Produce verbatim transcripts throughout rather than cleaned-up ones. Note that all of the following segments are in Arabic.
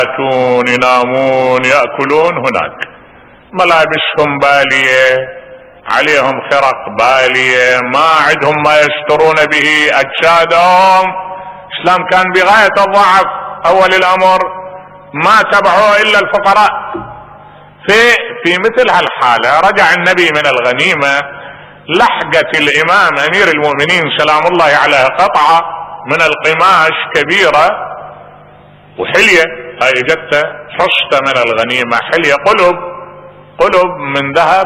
يأتون ينامون يأكلون هناك، ملابسهم بالية، عليهم خرق بالية، ما عندهم ما يسترون به أجسادهم. الإسلام كان بغاية الضعف أول الأمر، ما تبعوا إلا الفقراء. في في مثل هالحالة رجع النبي من الغنيمة، لحقت الإمام أمير المؤمنين سلام الله عليه قطعة من القماش كبيرة وحلية، هاي جت حصة من الغنيمة، حلية قلب قلب من ذهب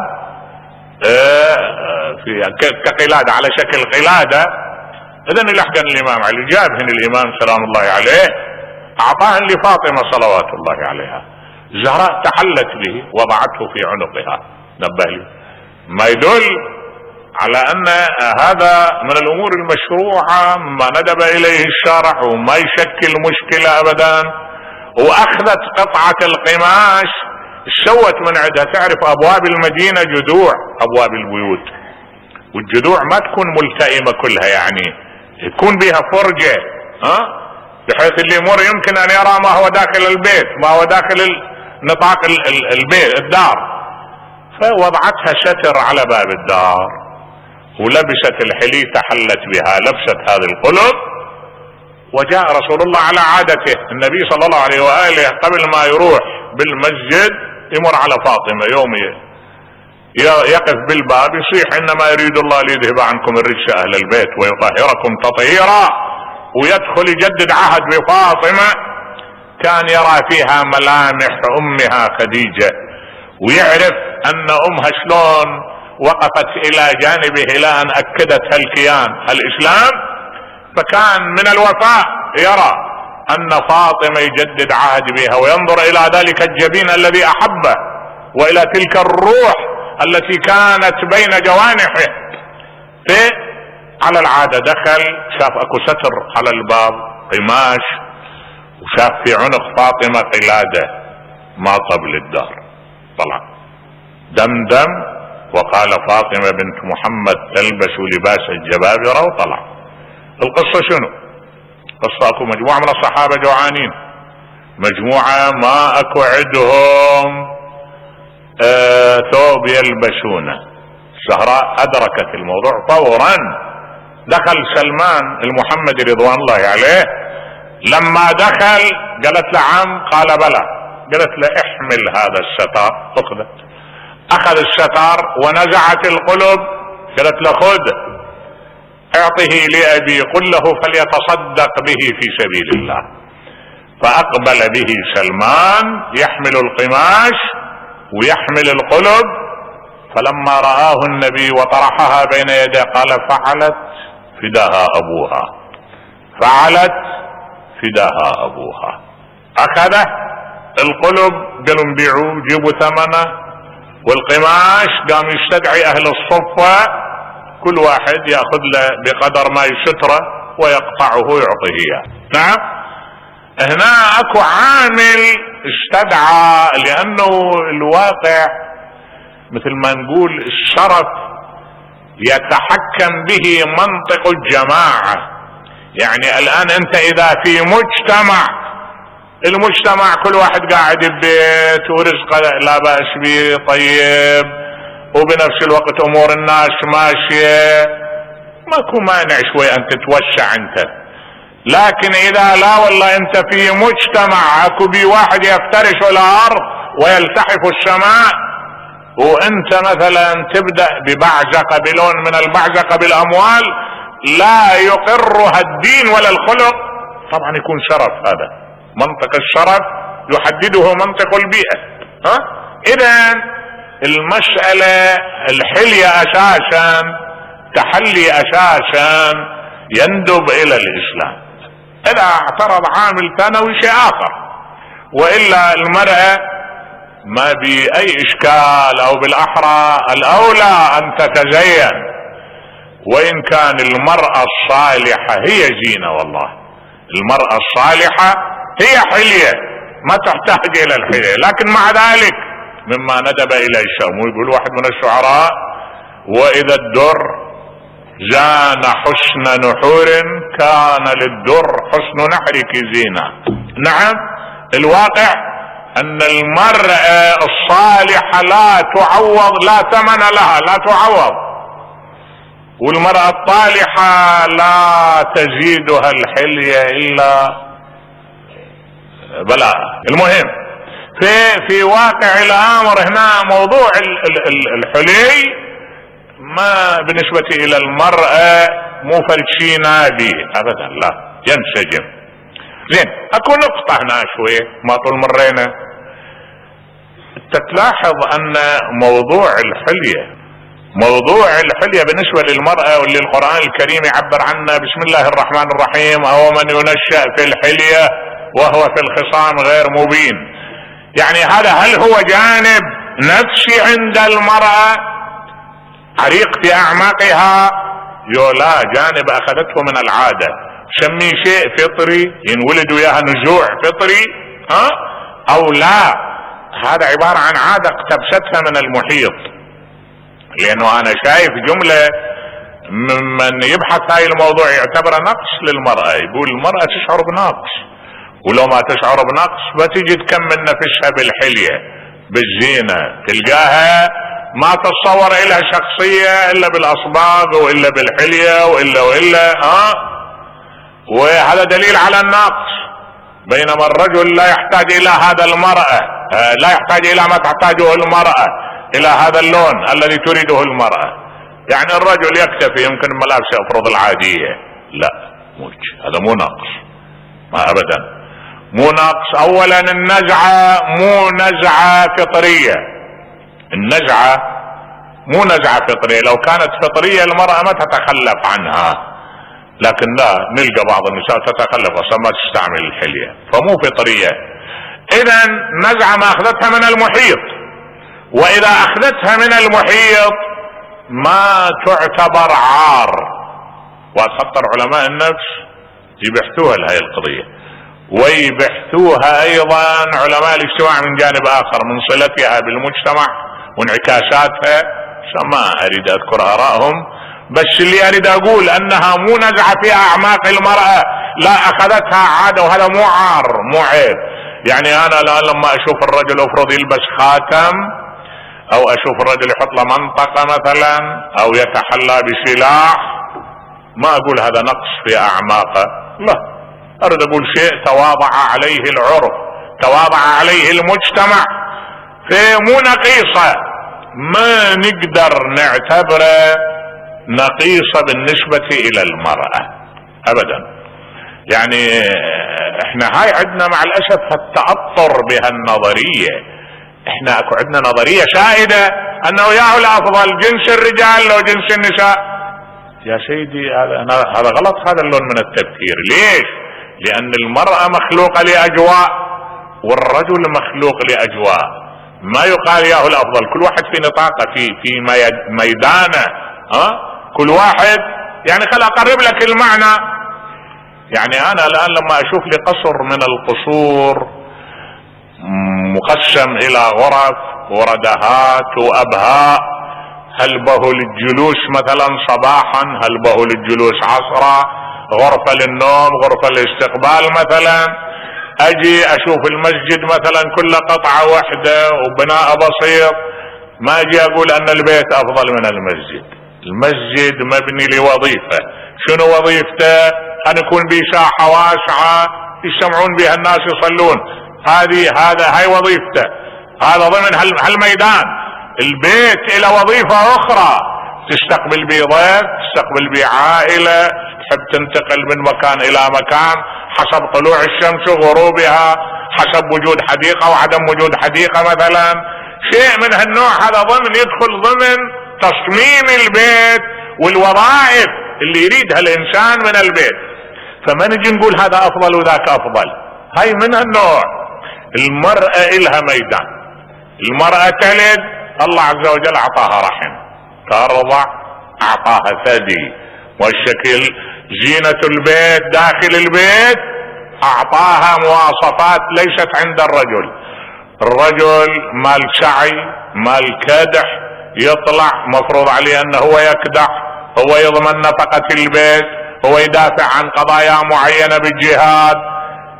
في كقلادة على شكل قلادة. إذن لحقن الإمام علي، جابهن الإمام سلام الله عليه، أعطاهن لفاطمة صلوات الله عليها. زهراء تحلت به وضعته في عنقها. نبه لي، ما يدل على أن هذا من الأمور المشروعة ما ندب إليه الشارع وما يشكل مشكلة أبدا. وأخذت قطعة القماش سوت من عندها. تعرف أبواب المدينة جذوع، أبواب البيوت، والجذوع ما تكون ملتئمة كلها، يعني تكون بها فرجة، ها، بحيث اللي يمر يمكن أن يرى ما هو داخل البيت، ما هو داخل نطاق البيت الدار. فوضعتها ستر على باب الدار، ولبست الحلي تحلت بها، لبست هذه القلب. وجاء رسول الله على عادته، النبي صلى الله عليه وآله قبل ما يروح بالمسجد يمر على فاطمة يومي، يقف بالباب يصيح إنما يريد الله ليذهب عنكم الرجس أهل البيت ويطهركم تطهيرا، ويدخل يجدد عهد بفاطمة. كان يرى فيها ملامح أمها خديجة، ويعرف أن أمها شلون وقفت إلى جانبه إلى أن أكدت هالكيان الإسلام. فكان من الوفاء يرى أن فاطمة يجدد عهد بها، وينظر إلى ذلك الجبين الذي أحبه، وإلى تلك الروح التي كانت بين جوانحه. في على العادة دخل، شاف اكو ستر على الباب قماش، وشاف في عنق فاطمة قلادة ما قبل الدار. طلع دمدم وقال فاطمة بنت محمد تلبس لباس الجبابرة، وطلع. القصة شنو؟ قصة اكو مجموعة من الصحابة جوعانين، مجموعة ما اكو عندهم آه ثوب يلبسونه. الزهراء ادركت الموضوع فورا، دخل سلمان المحمدي رضوان الله عليه. لما دخل قالت له عم، قال بلى. قالت له احمل هذا الستار. اخذت، اخذ الستار ونزعت القلب. قالت له خذ اعطه لابي، قل له فليتصدق به في سبيل الله. فاقبل به سلمان يحمل القماش ويحمل القلب. فلما رآه النبي وطرحها بين يديه قال فعلت فداها ابوها، فعلت فداها ابوها. اخذه القلب، قالوا نبيعوه جيبوا ثمنه، والقماش قام يستدعي اهل الصفة، كل واحد ياخذ له بقدر ما يستره ويقطعه ويعطيه اياه. نعم، هنا اكو عامل استدعى، لانه الواقع مثل ما نقول الشرف يتحكم به منطق الجماعة. يعني الان انت اذا في مجتمع، المجتمع كل واحد قاعد ببيت ورزقه لا بأس به طيب، وبنفس الوقت امور الناس ماشية، ماكو مانع شوي ان تتوسع انت. لكن اذا لا والله انت في مجتمع اكو بي واحد يفترش الارض ويلتحف السماء، وانت مثلا تبدأ ببعزقة بلون من البعزقة بالاموال لا يقرها الدين ولا الخلق، طبعا يكون شرف. هذا منطق الشرف يحدده منطق البيئة. ها اذا المسألة الحلية اساسا، تحلي اساسا يندب الى الاسلام. اذا اعترض عامل ثانوي شيء اخر، والا المرأة ما بأي اشكال، او بالاحرى الاولى ان تتزين. وان كان المرأة الصالحة هي زينة، والله المرأة الصالحة هي حلية ما تحتاج الى الحلية. لكن مع ذلك مما ندب الى الشام، ويقول واحد من الشعراء واذا الدر زان حسن نحور كان للدر حسن نحرك زينة. نعم، الواقع ان المرأة الصالحة لا تعوض، لا ثمن لها، لا تعوض، والمرأة الطالحة لا تزيدها الحلية الا بلاء. المهم في في واقع الامر هنا موضوع الحلي ما بالنسبة الى المرأة مو فرق شيء نادي ابدا، لا ينسجم. زين، اكو نقطة هنا شوية ما طول مرينا. تلاحظ ان موضوع الحلية موضوع الحلية بالنسبة للمرأة واللي القرآن الكريم يعبر عنه بسم الله الرحمن الرحيم او من ينشأ في الحلية وهو في الخصام غير مبين. يعني هذا هل هو جانب نفسي عند المرأة عريق في اعماقها؟ يو لا، جانب اخذته من العادة، سميه شيء فطري ينولد وياها نزوع فطري ها او لا، هذا عبارة عن عادة اقتبستها من المحيط. لانه انا شايف جملة من يبحث هاي الموضوع يعتبره نقص للمرأة، يقول المرأة تشعر بنقص، ولو ما تشعر بنقص بتجي تكمل نفسها بالحلية بالزينة، تلقاها ما تتصور إلها شخصية الا بالاصباغ والا بالحلية والا والا ها، وهذا دليل على النقص. بينما الرجل لا يحتاج الى هذا المرأة، لا يحتاج الى ما تحتاجه المرأة، الى هذا اللون الذي تريده المرأة. يعني الرجل يكتفي يمكن ملابسه افرض العادية، لا مو هذا مو نقص، ما ابدا مو نقص. اولا النزعة مو نزعة فطرية، النزعة مو نزعة فطرية، لو كانت فطرية المرأة ما تتخلف عنها، لكن لا، نلقى بعض النساء تتخلف اصلا ما تستعمل الحلية، فمو فطرية. اذا نزعة ما اخذتها من المحيط، واذا اخذتها من المحيط ما تعتبر عار. وخطر علماء النفس يبحثوها لهي القضية، ويبحثوها ايضا علماء الاجتماع من جانب اخر من صلتها بالمجتمع وانعكاساتها، ما اريد اذكر ارائهم، بس اللي اريد اقول انها مو نزعة في اعماق المرأة، لا اخذتها عادة، وهذا مو عار مو عيب. يعني انا الان لما اشوف الرجل افرض يلبس خاتم، او اشوف الرجل يحط له منطقة مثلا، او يتحلى بسلاح، ما اقول هذا نقص في اعماقه، لا، اريد اقول شيء تواضع عليه العرف، تواضع عليه المجتمع، في مو نقيصة، ما نقدر نعتبره نقيصة بالنسبة الى المرأة ابدا. يعني احنا هاي عندنا مع الاسف التأطر بهالنظرية، احنا اكو عندنا نظرية سائدة انه ياهو الافضل جنس الرجال لو جنس النساء. يا سيدي هذا هذا غلط، هذا اللون من التفكير. ليش؟ لان المرأة مخلوقة لاجواء والرجل مخلوق لاجواء، ما يقال ياهو الافضل، كل واحد في نطاقه، في في ميدانه، ها كل واحد. يعني خل اقرب لك المعنى. يعني انا الان لما اشوف لي قصر من القصور مقسم الى غرف وردهات وابهاء، هل به للجلوس مثلا صباحا، هل به للجلوس عصرا، غرفة للنوم، غرفة للاستقبال مثلا، اجي اشوف المسجد مثلا كل قطعة واحدة وبناء بسيط، ما اجي اقول ان البيت افضل من المسجد. المسجد مبني لوظيفة، شنو وظيفته؟ ان يكون به ساحة واسعة يجتمعون بها الناس يصلون، هذه هذا هاي وظيفته، هذا ضمن هالميدان. البيت له وظيفة اخرى، تستقبل به ضيف، تستقبل به عائلة، تحب تنتقل من مكان الى مكان حسب طلوع الشمس وغروبها، حسب وجود حديقة وعدم وجود حديقة مثلا، شيء من هالنوع. هذا ضمن يدخل ضمن تصميم البيت والوظائف اللي يريدها الانسان من البيت. فما نجي نقول هذا افضل وذاك افضل، هاي من هالنوع. المرأة الها ميدان، المرأة تلد، الله عز وجل اعطاها رحم، ترضع اعطاها ثدي، والشكل زينة البيت داخل البيت اعطاها مواصفات ليست عند الرجل. الرجل مال سعي مال كدح، يطلع مفروض عليه انه هو يكدح، هو يضمن نفقة البيت، هو يدافع عن قضايا معينة بالجهاد،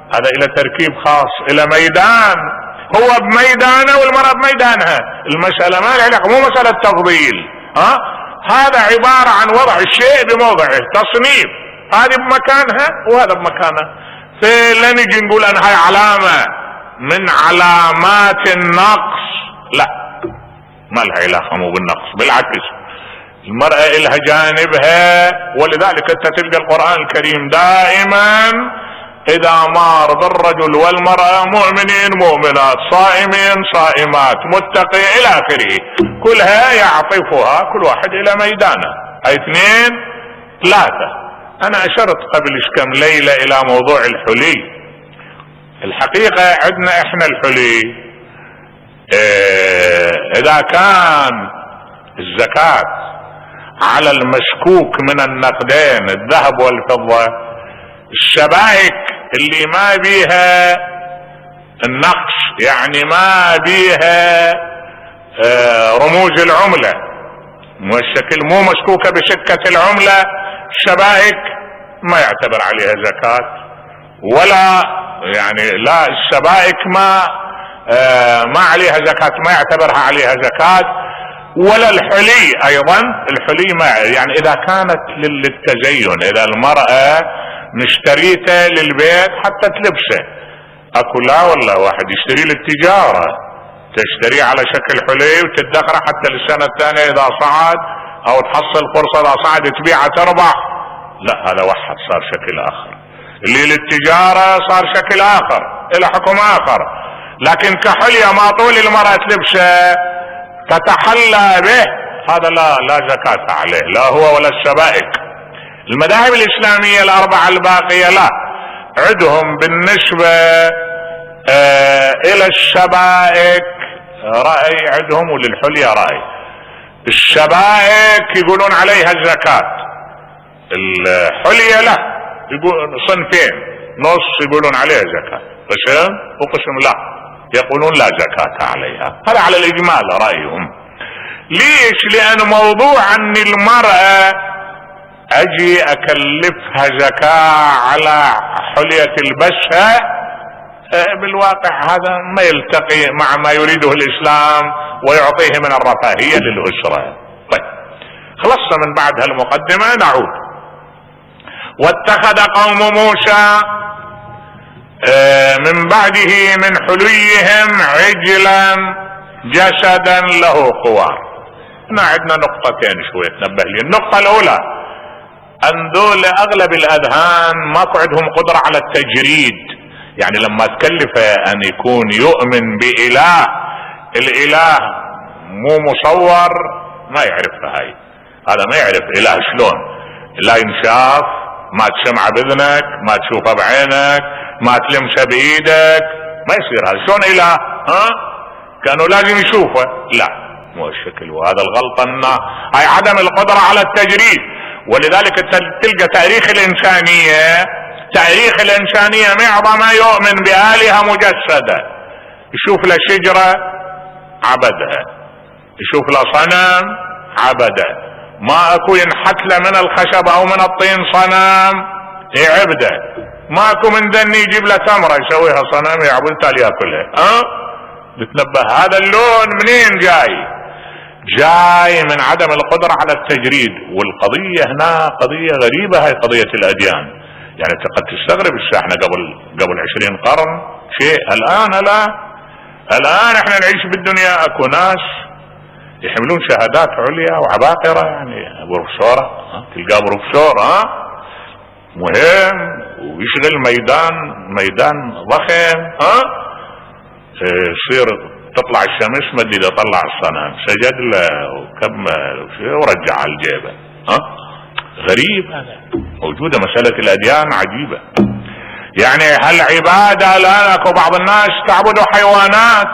هذا الى تركيب خاص، الى ميدان، هو بميدانه والمرأة بميدانها. المسألة ما لها علاقة، مو مسألة تفضيل، ها هذا عبارة عن وضع الشيء بموضعه، تصنيف، هذه بمكانها وهذا بمكانه. فلا نجي نقول ان هاي علامة من علامات النقص، لا ما لها علاقة مو بالنقص، بالعكس المرأة إلها جانبها. ولذلك انت تلقى القرآن الكريم دائما اذا مار بالرجل والمرأة مؤمنين مؤمنات، صائمين صائمات، متقي الى اخره، كلها يعطفها كل واحد الى ميدانه. هاي اثنين ثلاثة. انا اشرت قبل كم ليلة الى موضوع الحلي. الحقيقة عندنا احنا الحلي اه اذا كان الزكاة على المشكوك من النقدين الذهب والفضة، الشبائك اللي ما بيها النقص، يعني ما بيها اه رموز العملة، مو الشكل مو مشكوكة بشكة العملة، الشبائك ما يعتبر عليها زكاة، ولا يعني لا الشبائك ما اه ما عليها زكاة، ما يعتبرها عليها زكاة. ولا الحلي ايضا، الحلي ما يعني اذا كانت للتزين، اذا المرأة مشتريته للبيت حتى تلبسه، اكو لا والله واحد يشتري للتجارة، تشتري على شكل حلي وتدخره حتى للسنة الثانية اذا صعد، او تحصل فرصة اذا صعد تبيعه تربح، لا هذا وحد صار شكل اخر. اللي للتجارة صار شكل اخر الى حكم اخر. لكن كحلية ما طول المرأة تلبسه تتحلى به، هذا لا لا زكاة عليه، لا هو ولا الشبائك. المذاهب الاسلامية الاربعة الباقية لا، عندهم بالنسبة آه الى الشبائك رأي عندهم، وللحلية رأي. الشبائك يقولون عليها الزكاة، الحلية لا، يقول صنفين، نص يقولون عليها زكاة، قسم وقسم لا يقولون لا زكاة عليها. هذا على الاجمال رأيهم. ليش؟ لان موضوع ان المرأة اجي اكلفها زكاة على حلية البسها، بالواقع هذا ما يلتقي مع ما يريده الاسلام ويعطيه من الرفاهية للأسرة. طيب خلصنا من بعد هالمقدمة، نعود. واتخذ قوم موسى من بعده من حليهم عجلا جسدا له خوار. هنا عندنا نقطتين شوية تنبه لي. النقطة الأولى أن ذول أغلب الأذهان ماكو عندهم قدرة على التجريد، يعني لما تكلفه أن يكون يؤمن بإله، الإله مو مصور ما يعرف هاي، هذا ما يعرف إله شلون، لا ينشاف، ما تسمع بإذنك، ما تشوفه بعينك، ما تلمسه بإيدك، ما يصير هذا. شلون إله؟ ها؟ كانوا لازم يشوفه، لا مو الشكل. وهذا الغلطة، انه هاي عدم القدرة على التجريد. ولذلك تلقى تاريخ الإنسانية، تاريخ الإنسانية معظم يؤمن بآلهة مجسدة، يشوف له شجرة عبدها، يشوف له صنم عبده، ما اكو ينحت له من الخشب او من الطين صنم يعبده، ما اكو من ذني يجيب له تمرة يسويها صنم يعبد تالي ياكلها. ها بتنبه هذا اللون منين جاي؟ جاي من عدم القدرة على التجريد. والقضية هنا قضية غريبة، هاي قضية الأديان. يعني قد تستغرب احنا قبل قبل عشرين قرن شيء، الآن لا، الآن احنا نعيش بالدنيا اكو ناس يحملون شهادات عليا وعباقرة، يعني بروفيسورة، تلقاه بروفيسور ها مهم ويشغل ميدان ميدان ضخم، ها يصير تطلع الشمس ما ادري طلع الصنم سجد له وكمل ورجع على الجيبه. ها غريب هذا، موجوده مساله الاديان عجيبه. يعني هالعباده الان اكو بعض الناس تعبدوا حيوانات،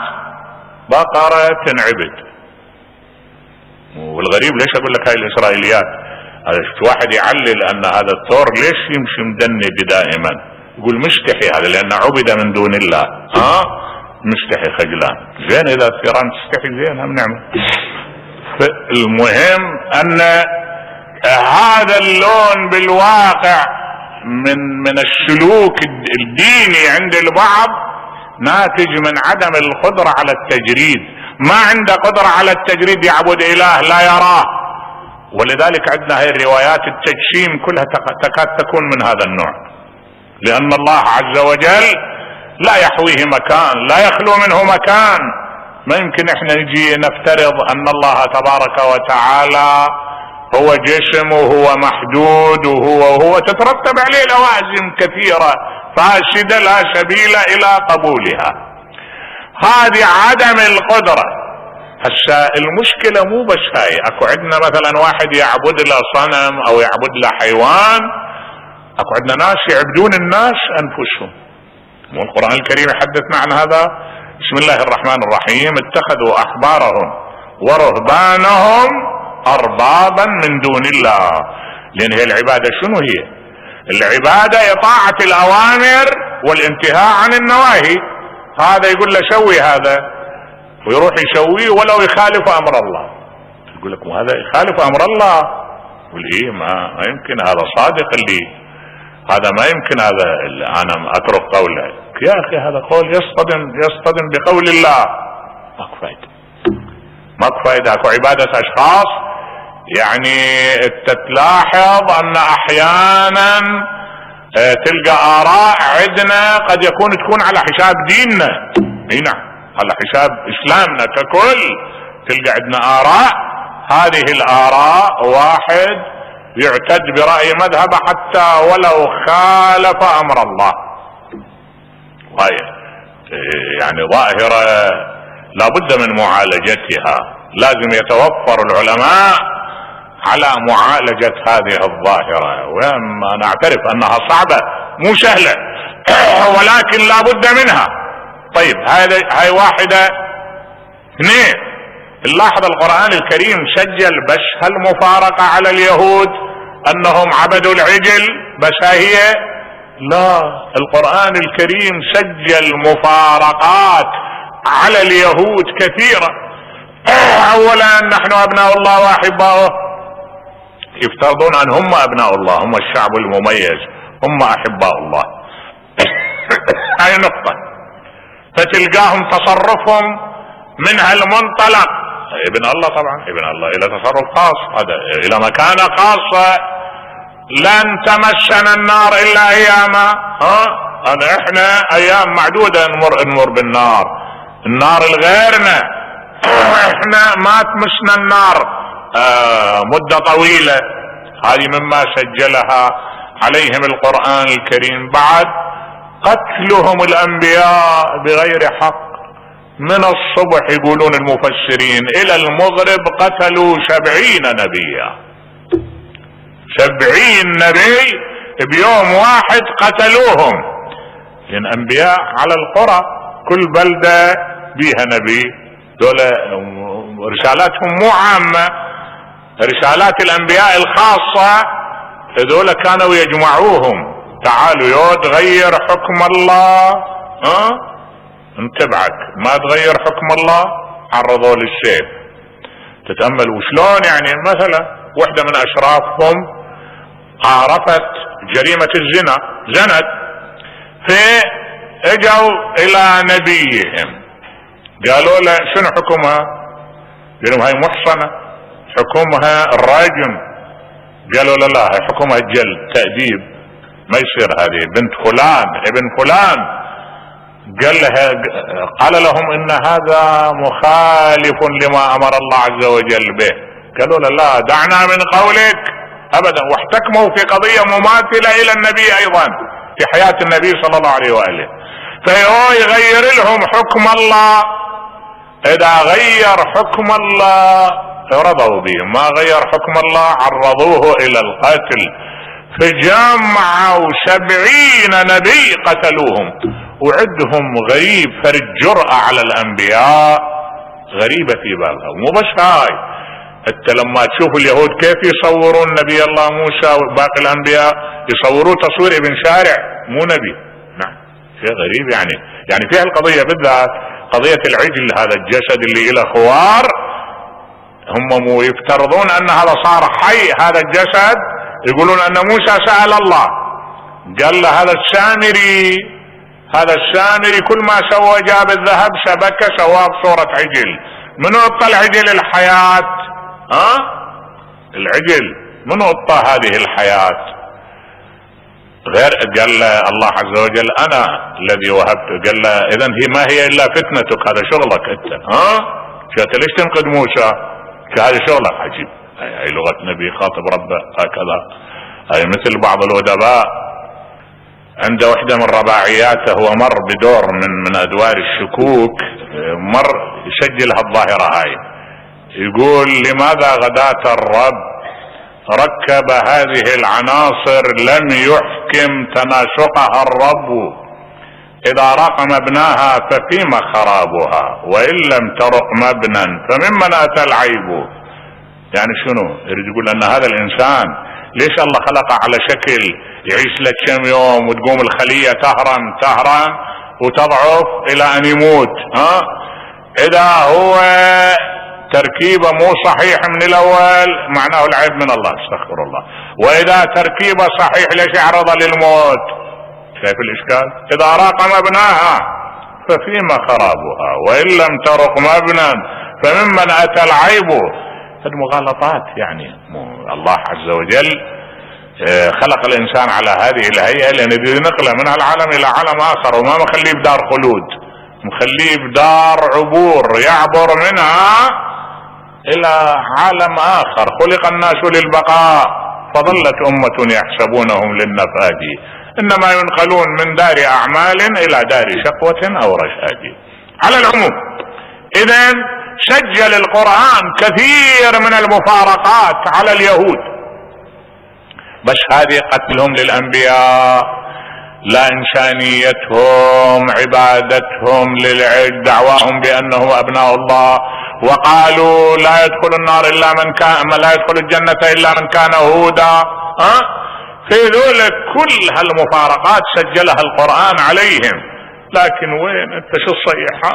بقره تنعبد. والغريب ليش اقول لك هاي الاسرائيليات، هذا واحد يعلل ان هذا الثور ليش يمشي مدنب دائما، يقول مستحي هذا لانه عبد من دون الله. ها مستحي خجلان. زين اذا الثيران تستحي زين هم نعمل. المهم ان هذا اللون بالواقع من من السلوك الديني عند البعض ناتج من عدم القدرة على التجريد. ما عنده قدرة على التجريد يعبد اله لا يراه، ولذلك عندنا هاي الروايات التجسيم كلها تكاد تكون من هذا النوع، لان الله عز وجل لا يحويه مكان، لا يخلو منه مكان. ما يمكن احنا نجي نفترض ان الله تبارك وتعالى هو جسم وهو محدود وهو وهو تترتب عليه لوازم كثيرة فاسدة لا سبيل الى قبولها. هذه عدم القدرة. هسه المشكلة مو بس هاي، اكو عندنا مثلا واحد يعبد له صنم او يعبد له حيوان، اكو عندنا ناس يعبدون الناس انفسهم. مو القرآن الكريم يحدثنا عن هذا؟ بسم الله الرحمن الرحيم: اتخذوا احبارهم ورهبانهم اربابا من دون الله. لان هي العبادة شنو هي؟ العبادة اطاعة الاوامر والانتهاء عن النواهي. هذا يقول له سوي هذا ويروح يسويه ولو يخالف امر الله. يقول لك هذا يخالف امر الله، يقول ايه ما, ما يمكن، هذا صادق اللي هذا ما يمكن، هذا اللي انا اترك قوله. يا اخي هذا قول يصطدم يصطدم بقول الله. ماكو فايدة، ماكو فايدة. اكو عبادة اشخاص يعني تلاحظ ان احيانا تلقى اراء عندنا قد يكون تكون على حساب ديننا، اي نعم على حساب اسلامنا ككل. تلقى عندنا اراء، هذه الاراء واحد يعتد برأي مذهبه حتى ولو خالف امر الله. وهي يعني ظاهرة لابد من معالجتها. لازم يتوفر العلماء على معالجة هذه الظاهرة، وانا نعترف انها صعبة مو سهلة ولكن لابد منها. طيب هذا هاي واحدة. اثنين، نلاحظ القرآن الكريم سجل بس هالمفارقة على اليهود انهم عبدوا العجل بس هي؟ لا، القرآن الكريم سجل مفارقات على اليهود كثيرة. اولا نحن ابناء الله واحباؤه، يفترضون ان هم ابناء الله، هم الشعب المميز، هم احباء الله. هاي نقطة. فتلقاهم تصرفهم من هالمنطلق، ابن الله طبعا ابن الله الى تصرف خاص، هذا الى مكانة خاصة. لن تمسنا النار الا اياما، ها هذا احنا ايام معدودة نمر نمر بالنار، النار الغيرنا، احنا ما تمسنا النار آه مدة طويلة. هذه مما سجلها عليهم القرآن الكريم. بعد قتلهم الانبياء بغير حق، من الصبح يقولون المفسرين الى المغرب قتلوا سبعين نبيا، سبعين نبي بيوم واحد قتلوهم. لان انبياء على القرى، كل بلدة بيها نبي، دول رسالاتهم مو عامة، رسالات الانبياء الخاصة دول كانوا يجمعوهم. تعالوا يو تغير حكم الله، ها انتبعك ما تغير حكم الله عرضوا للسيف. تتأمل وشلون يعني مثلا واحدة من اشرافهم عرفت جريمة الزنا، زنت، فاجوا الى نبيهم قالوا له شنو حكمها؟ قالوا هاي محصنة، حكمها الرجم. قالوا له لا، هاي حكمها الجلد، تأديب، ما يصير، هذه بنت فلان ابن فلان. قال لها قال لهم ان هذا مخالف لما امر الله عز وجل به. قالوا له لا، دعنا من قولك ابدا. واحتكموا في قضية مماثلة الى النبي ايضا في حياة النبي صلى الله عليه وآله. فهو يغير لهم حكم الله، اذا غير حكم الله رضوا به، ما غير حكم الله عرضوه الى القتل. فجمعوا سبعين نبي قتلوهم. وعدهم غريب، فالجرأة على الانبياء غريبة في بالها. مو بس هاي، انت لما تشوف اليهود كيف يصورون نبي الله موسى وباقي الانبياء، يصوروه تصوير ابن شارع، مو نبي. نعم شيء غريب يعني. يعني في القضية بالذات قضية العجل، هذا الجسد اللي له خوار، هم مو يفترضون ان هذا صار حي هذا الجسد. يقولون ان موسى سأل الله قال له هذا السامري، هذا السامري كل ما سوى جاب الذهب شبكه سواه بصورة عجل. منو اعطى العجل الحياة؟ ها العجل منو اعطى هذه الحياة؟ غير قال له الله عز وجل انا الذي وهبته. قال له اذا هي ما هي الا فتنتك، هذا شغلك انت. ها شفت ليش تنقذ موسى؟ هذا شغلك. عجيب، هاي لغة نبي خاطب ربه هكذا. هاي مثل بعض الادباء عند وحدة من رباعياته هو مر بدور من من ادوار الشكوك، مر يسجل هالظاهرة هاي، يقول لماذا غداة الرب ركب هذه العناصر لم يحكم تناسقها الرب، اذا رق مبناها ففيما خرابها، وان لم ترق مبنا فممن اتى العيب. يعني شنو يريد يقول؟ ان هذا الانسان ليش الله خلقه على شكل يعيش لك كم يوم وتقوم الخلية تهرم تهرم وتضعف الى ان يموت. ها اذا هو تركيبه مو صحيح من الاول معناه العيب من الله، استغفر الله. واذا تركيبه صحيح ليش يعرض للموت؟ شايف الاشكال؟ اذا راق مبناها ففيما خرابها، وان لم ترق مبنا فممن اتى العيب. المغالطات يعني الله عز وجل خلق الانسان على هذه الهيئة لان يريد نقله من العالم الى عالم اخر، وما مخليه بدار خلود، مخليه بدار عبور يعبر منها الى عالم اخر. خلق الناس للبقاء فظلت امة يحسبونهم للنفاد، انما ينقلون من دار اعمال الى دار شقوة او رشاد. على العموم اذن سجل القرآن كثير من المفارقات على اليهود، بس هذه قتلهم للانبياء، لا انسانيتهم، عبادتهم للعجل، دعواهم بانهم ابناء الله، وقالوا لا يدخل النار الا من كان، لا يدخل الجنة الا من كان هودا. ها في ذلك كل هالمفارقات سجلها القرآن عليهم. لكن وين انت شو الصيحة؟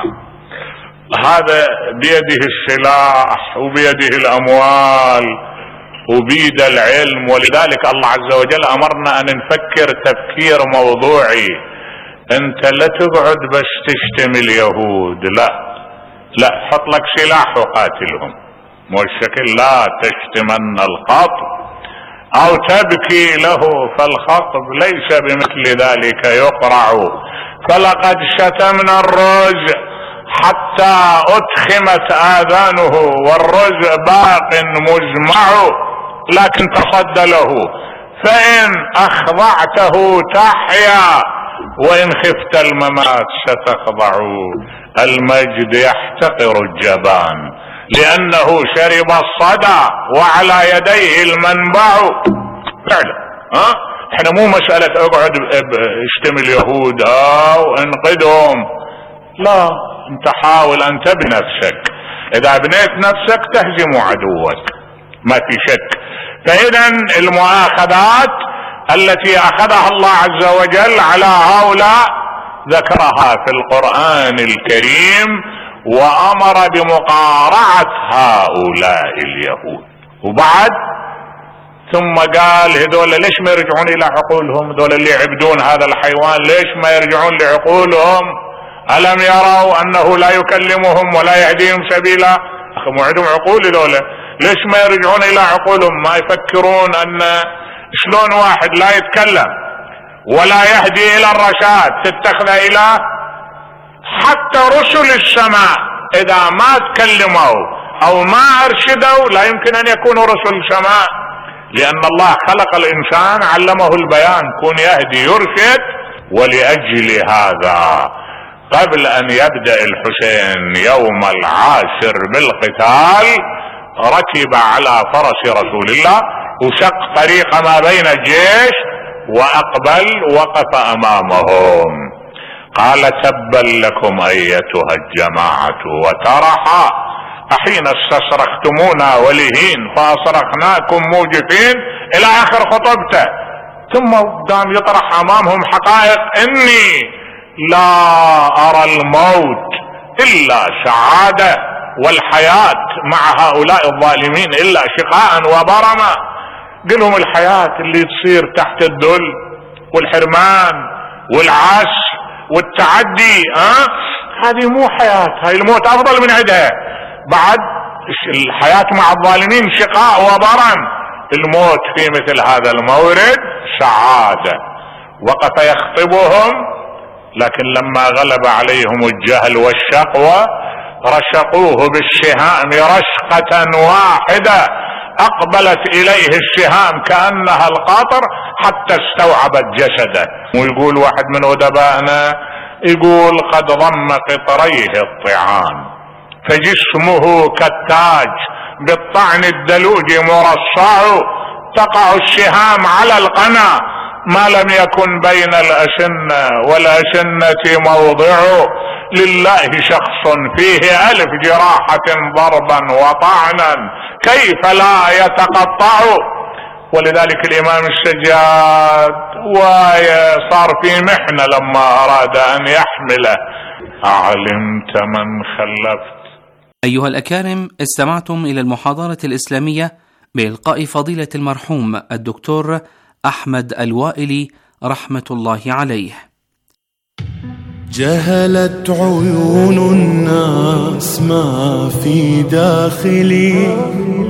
هذا بيده السلاح وبيده الاموال وبيد العلم، ولذلك الله عز وجل امرنا ان نفكر تفكير موضوعي. انت لا تقعد بس تشتم اليهود، لا لا حط لك سلاح وقاتلهم، مو الشكل لا تشتمن الخطب او تبكي له، فالخطب ليس بمثل ذلك يقرع. فلقد شتمنا الرز حتى اتخمت اذانه والرز باق مجمع، لكن تصد له فان اخضعته تحيا وان خفت الممات ستخضع. المجد يحتقر الجبان لانه شرب الصدى وعلى يديه المنبع. فعلا ها احنا مو مسألة اقعد اشتم اليهود او انقذهم، لا، انت حاول ان تبني نفسك، اذا بنيت نفسك تهزم عدوك ما في شك. فاذا المؤاخذات التي اخذها الله عز وجل على هؤلاء ذكرها في القرآن الكريم وامر بمقارعة هؤلاء اليهود. وبعد ثم قال هذول ليش ما يرجعون الى عقولهم؟ هذول اللي يعبدون هذا الحيوان ليش ما يرجعون لعقولهم؟ ألم يروا أنه لا يكلمهم ولا يهديهم سبيلا؟ أخي مو عندهم عقول هذول، ليش ما يرجعون إلى عقولهم؟ ما يفكرون أن شلون واحد لا يتكلم ولا يهدي إلى الرشاد تتخذ إله؟ حتى رسل السماء إذا ما تكلموا أو ما أرشدوا لا يمكن أن يكونوا رسل السماء، لأن الله خلق الإنسان علمه البيان، كون يهدي يرشد. ولأجل هذا قبل ان يبدأ الحسين يوم العاشر بالقتال ركب على فرس رسول الله وشق طريق ما بين الجيش واقبل وقف امامهم، قال تبا لكم ايتها الجماعة وترحا احين استصرختمونا ولهين فاصرخناكم موجفين الى اخر خطبته. ثم قام يطرح امامهم حقائق، اني لا ارى الموت الا سعادة والحياة مع هؤلاء الظالمين الا شقاء وبرما. قلهم الحياة اللي تصير تحت الذل والحرمان والعس والتعدي. ها هذه مو حياة، هاي الموت افضل من عندها. بعد الحياة مع الظالمين شقاء وضرر، الموت في مثل هذا المورد سعادة. وقف يخطبهم، لكن لما غلب عليهم الجهل والشقوى رشقوه بالسهام رشقة واحدة، اقبلت اليه السهام كأنها القاطر حتى استوعبت جسده. ويقول واحد من ادبائنا، يقول قد ضم قطريه الطعام فجسمه كالتاج بالطعن الدلوج مرصع، تقع السهام على القنا ما لم يكن بين الأسنة والأسنة موضع، لله شخص فيه ألف جراحة ضربا وطعنا كيف لا يتقطع. ولذلك الإمام السجاد وصار في محنة لما أراد أن يحمله، أعلمت من خلفت. أيها الأكارم، استمعتم إلى المحاضرة الإسلامية بإلقاء فضيلة المرحوم الدكتور أحمد الوائلي رحمة الله عليه. جهلت عيون الناس ما في داخلي،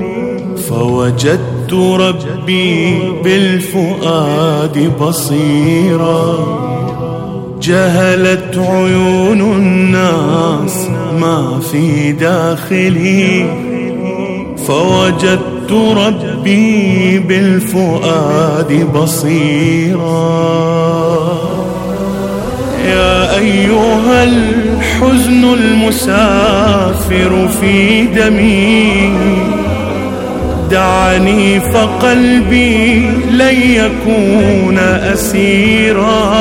فوجدت ربي بالفؤاد بصيرا. جهلت عيون الناس ما في داخلي، فوجدت ربي بالفؤاد بصيرا. يا أيها الحزن المسافر في دمي، دعني فقلبي لن يكون أسيرا.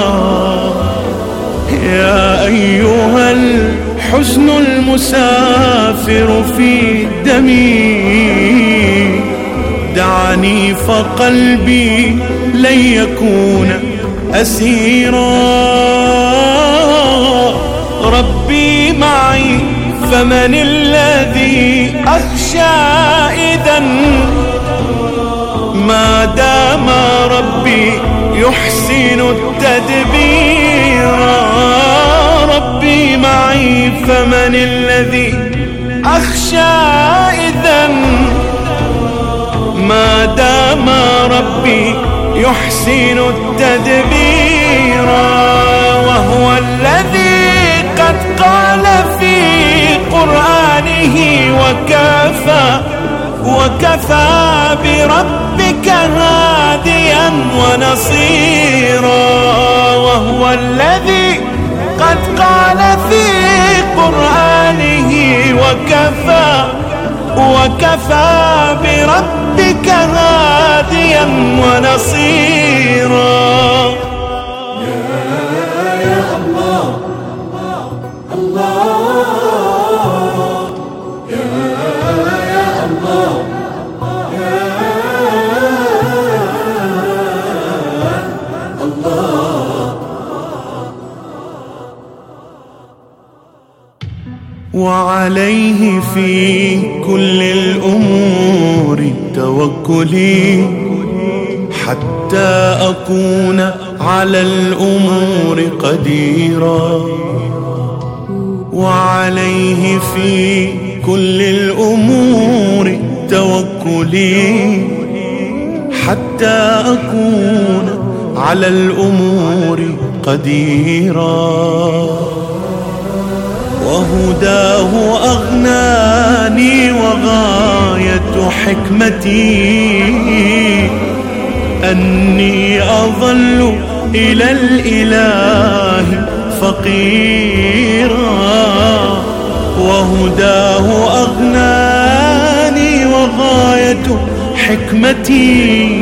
يا أيها الحزن المسافر في دمي، دعني فقلبي لن يكون أسيرا. ربي معي فمن الذي أخشى إذن، ما دام ربي يحسن التدبير. ربي معي فمن الذي أخشى إذن، ما دام ربي يحسن التدبير. وهو الذي قد قال في قرآنه وكفى وكفى بربك هاديا ونصيرا. وهو الذي قد قال في قرآنه وكفى وكفى بربك هاديا ونصيرا. يا يا الله الله يا يا الله يا الله. وعليه في كل الأمور توكلي، حتى أكون على الأمور قديرا. وعليه في كل الأمور توكلي، حتى أكون على الأمور قديرا. وهداه أغناني وغاية حكمتي، أني أظل إلى الإله فقيرا. وهداه أغناني وغاية حكمتي،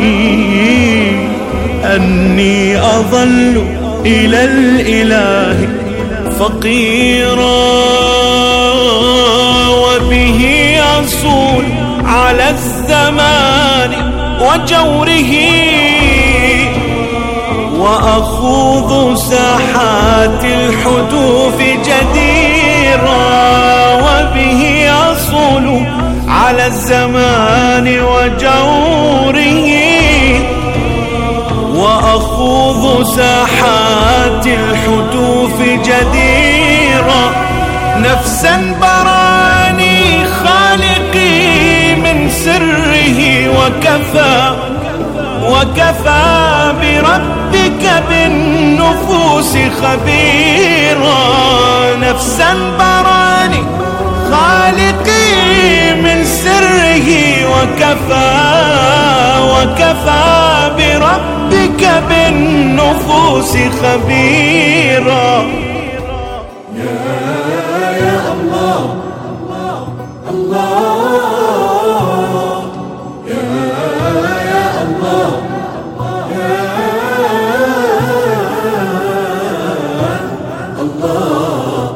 أني أظل إلى الإله فقيرا. وبه أصول على الزمان وجوره، وأخوض ساحات الحدوث جديرا. وبه أصول على الزمان وجوره، وأخوض ساحات الحتوف جديرا نفسا براني خالقي من سره وكفى وكفى بربك بالنفوس خبيرا نفسا براني خالقي من سره وكفى وكفى بربك بالنفوس خبيرا يا يا الله الله يا يا الله يا الله.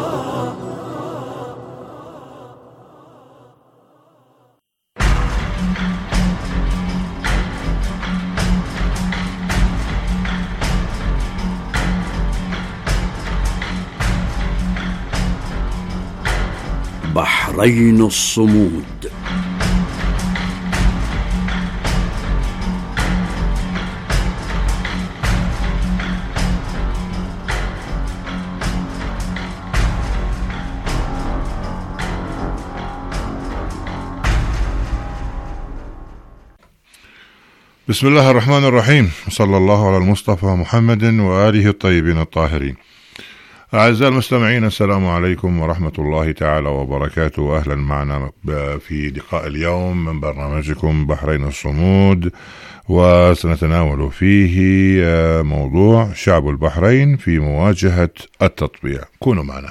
بحرين الصمود. بسم الله الرحمن الرحيم، صلى الله على المصطفى محمد وآله الطيبين الطاهرين. أعزائي المستمعين، السلام عليكم ورحمة الله تعالى وبركاته. أهلا معنا في لقاء اليوم من برنامجكم بحرين الصمود، وسنتناول فيه موضوع شعب البحرين في مواجهة التطبيع. كونوا معنا.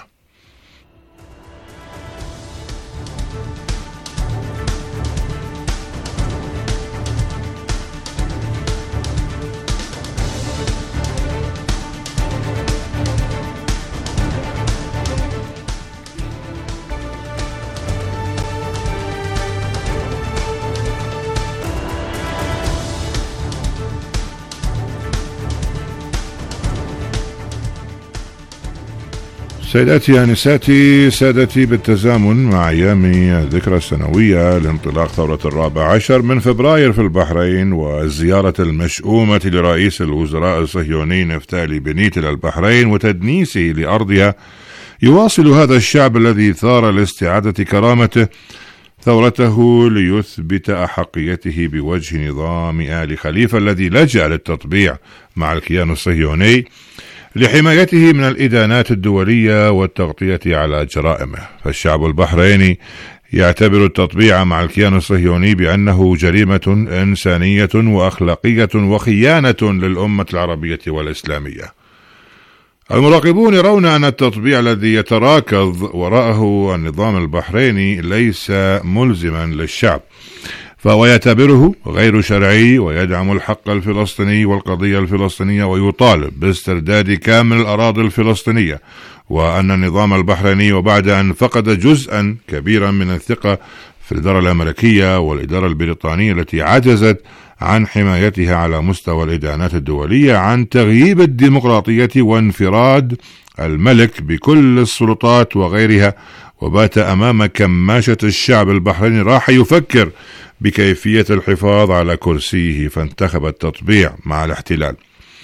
سيداتي آنساتي سادتي، بالتزامن مع أيام الذكرى السنوية لانطلاق ثورة الرابع عشر من فبراير في البحرين والزيارة المشؤومة لرئيس الوزراء الصهيوني نفتالي بنيت إلى البحرين وتدنيسه لأرضها، يواصل هذا الشعب الذي ثار لاستعادة كرامته ثورته ليثبت أحقيته بوجه نظام آل خليفة الذي لجأ للتطبيع مع الكيان الصهيوني لحمايته من الإدانات الدولية والتغطية على جرائمه. فالشعب البحريني يعتبر التطبيع مع الكيان الصهيوني بأنه جريمة إنسانية وأخلاقية وخيانة للأمة العربية والإسلامية. المراقبون يرون أن التطبيع الذي يتراكض وراءه النظام البحريني ليس ملزما للشعب، فهو يعتبره غير شرعي ويدعم الحق الفلسطيني والقضية الفلسطينية ويطالب باسترداد كامل الأراضي الفلسطينية، وأن النظام البحريني وبعد أن فقد جزءا كبيرا من الثقة في الإدارة الأمريكية والإدارة البريطانية التي عجزت عن حمايتها على مستوى الإدانات الدولية عن تغييب الديمقراطية وانفراد الملك بكل السلطات وغيرها، وبات أمام كماشة الشعب البحريني راح يفكر بكيفية الحفاظ على كرسيه، فانتخب التطبيع مع الاحتلال،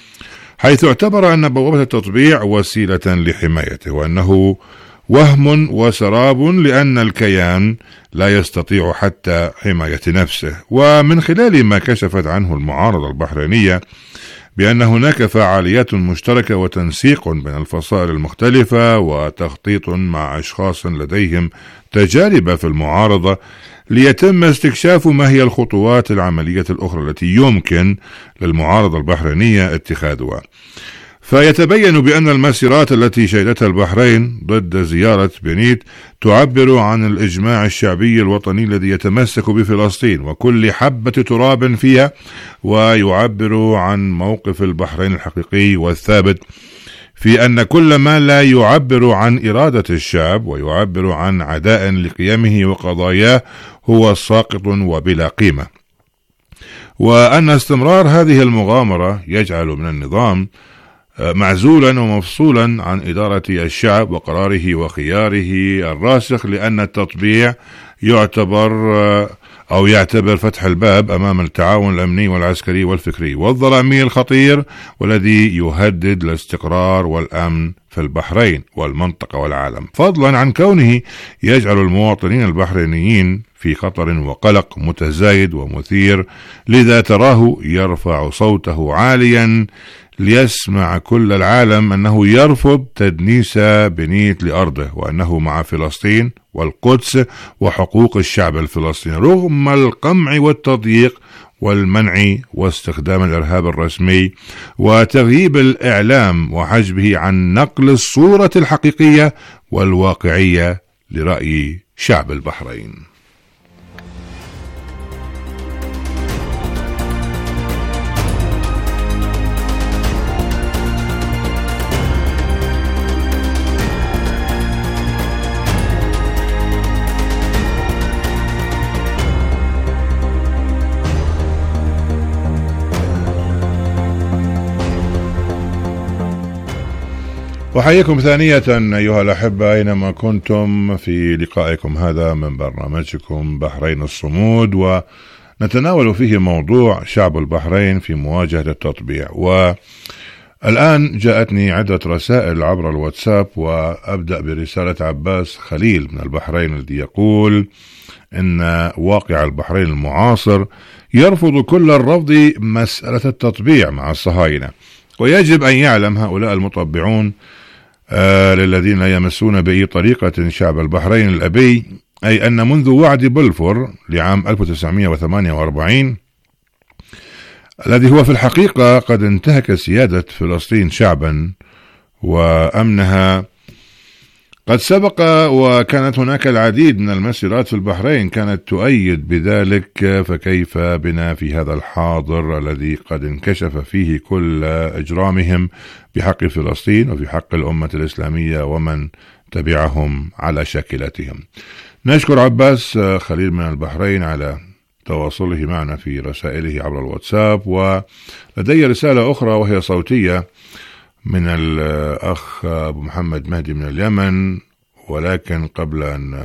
حيث اعتبر أن بوابة التطبيع وسيلة لحمايته، وأنه وهم وسراب لأن الكيان لا يستطيع حتى حماية نفسه. ومن خلال ما كشفت عنه المعارضة البحرينية بأن هناك فعاليات مشتركة وتنسيق بين الفصائل المختلفة وتخطيط مع أشخاص لديهم تجارب في المعارضة ليتم استكشاف ما هي الخطوات العملية الأخرى التي يمكن للمعارضة البحرينية اتخاذها. فيتبين بأن المسيرات التي شهدتها البحرين ضد زيارة بنيت تعبر عن الإجماع الشعبي الوطني الذي يتمسك بفلسطين وكل حبة تراب فيها، ويعبر عن موقف البحرين الحقيقي والثابت في أن كل ما لا يعبر عن إرادة الشعب ويعبر عن عداء لقيمه وقضاياه هو ساقط وبلا قيمة، وأن استمرار هذه المغامرة يجعل من النظام معزولا ومفصولا عن إدارة الشعب وقراره وخياره الراسخ، لأن التطبيع يعتبر أو يعتبر فتح الباب أمام التعاون الأمني والعسكري والفكري والظلامي الخطير والذي يهدد الاستقرار والأمن في البحرين والمنطقة والعالم، فضلا عن كونه يجعل المواطنين البحرينيين في خطر وقلق متزايد ومثير، لذا تراه يرفع صوته عاليا ليسمع كل العالم أنه يرفض تدنيس بنيت لأرضه، وأنه مع فلسطين والقدس وحقوق الشعب الفلسطيني رغم القمع والتضييق والمنع واستخدام الإرهاب الرسمي وتغييب الإعلام وحجبه عن نقل الصورة الحقيقية والواقعية لرأي شعب البحرين. وحييكم ثانية أيها الأحبة أينما كنتم في لقائكم هذا من برنامجكم بحرين الصمود، ونتناول فيه موضوع شعب البحرين في مواجهة التطبيع. والآن جاءتني عدة رسائل عبر الواتساب، وأبدأ برسالة عباس خليل من البحرين الذي يقول إن واقع البحرين المعاصر يرفض كل الرفض مسألة التطبيع مع الصهاينة، ويجب أن يعلم هؤلاء المطبعون آه للذين لا يمسون بأي طريقة شعب البحرين الأبي، أي أن منذ وعد بلفور لعام ألف وتسعمائة وثمانية وأربعين الذي هو في الحقيقة قد انتهك سيادة فلسطين شعبا وأمنها، قد سبق وكانت هناك العديد من المسيرات في البحرين كانت تؤيد بذلك، فكيف بنا في هذا الحاضر الذي قد انكشف فيه كل إجرامهم بحق فلسطين وفي حق الأمة الإسلامية ومن تبعهم على شاكلتهم. نشكر عباس خليل من البحرين على تواصله معنا في رسائله عبر الواتساب. ولدي رسالة أخرى وهي صوتية من الأخ أبو محمد مهدي من اليمن، ولكن قبل أن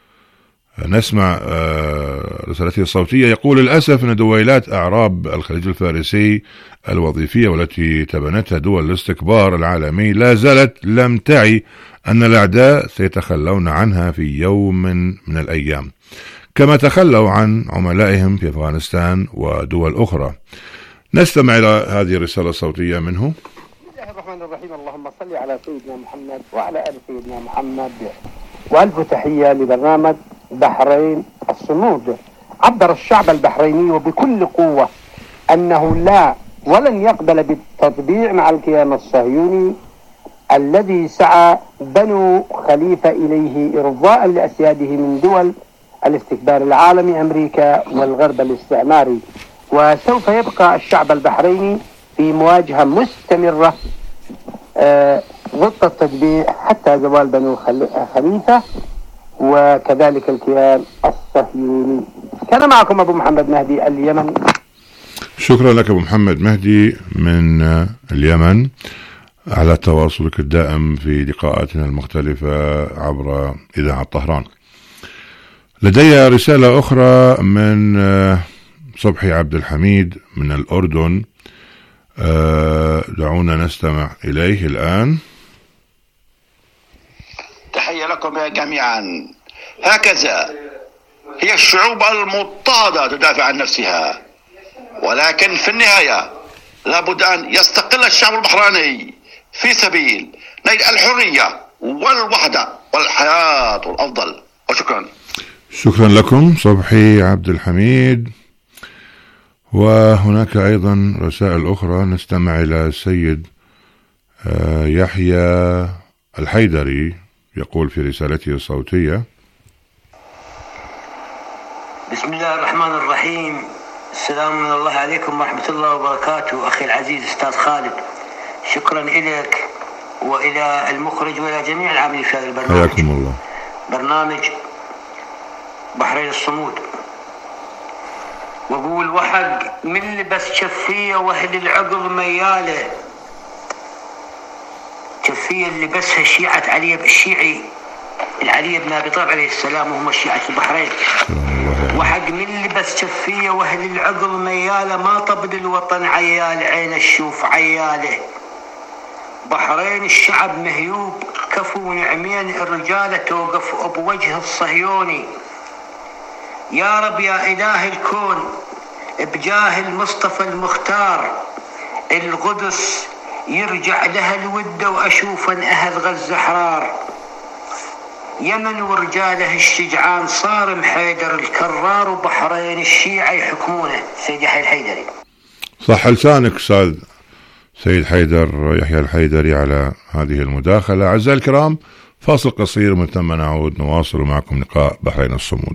نسمع رسالته الصوتية يقول: للأسف أن دويلات أعراب الخليج الفارسي الوظيفية والتي تبنتها دول الاستكبار العالمي لا زالت لم تعي أن الأعداء سيتخلون عنها في يوم من الأيام، كما تخلوا عن عملائهم في أفغانستان ودول أخرى. نستمع إلى هذه الرسالة الصوتية منه. بسم الله الرحمن الرحيم. اللهم صل على سيدنا محمد وعلى آل سيدنا محمد، وألف تحية لبرنامج بحرين الصمود. عبر الشعب البحريني بكل قوة أنه لا ولن يقبل بالتطبيع مع الكيان الصهيوني الذي سعى بنو خليفة إليه إرضاء لأسياده من دول الاستكبار العالمي أمريكا والغرب الاستعماري. وسوف يبقى الشعب البحريني في مواجهة مستمرة آه ضد التطبيع حتى زوال بنو خليفة وكذلك الكيان الصهيوني. كان معكم أبو محمد مهدي اليمن. شكرا لك أبو محمد مهدي من اليمن على تواصلك الدائم في لقاءاتنا المختلفة عبر إذاعة طهران. لدي رسالة أخرى من صبحي عبد الحميد من الأردن، دعونا نستمع إليه الآن. تحية لكم يا جميعا. هكذا هي الشعوب المضطهدة تدافع عن نفسها، ولكن في النهاية لابد أن يستقل الشعب البحريني في سبيل نيل الحرية والوحدة والحياة الأفضل. وشكرا. شكرا لكم صبحي عبد الحميد. وهناك أيضا رسائل أخرى. نستمع إلى السيد يحيى الحيدري يقول في رسالته الصوتية: بسم الله الرحمن الرحيم. السلام من الله عليكم ورحمة الله وبركاته. أخي العزيز أستاذ خالد، شكرا إليك وإلى المخرج وإلى جميع العاملين في هذا البرنامج. حياكم الله. برنامج بحرين الصمود. وقول وحق من لبس شفية وهل العقل ميالة، شفية اللي لبسها شيعة علي الشيعي العلي بن أبي طالب عليه السلام وهم الشيعة البحرين. وحق من لبس شفية وأهل العقل ميالة ما طبل الوطن عيال عين الشوف عياله. بحرين الشعب مهيوب كفو نعمين الرجالة توقف بوجه الصهيوني. يا رب يا إله الكون بجاه المصطفى المختار القدس يرجع لها الود وأشوف أن أهل غزة حرار. يمن ورجاله الشجعان صارم حيدر الكرار وبحرين الشيعة يحكمونه. سيد يحيى الحيدري. صح لسانك أستاذ سيد حيدر يحيى الحيدري على هذه المداخلة. أعزائي الكرام فاصل قصير ومن ثم نعود نواصل معكم لقاء بحرين الصمود.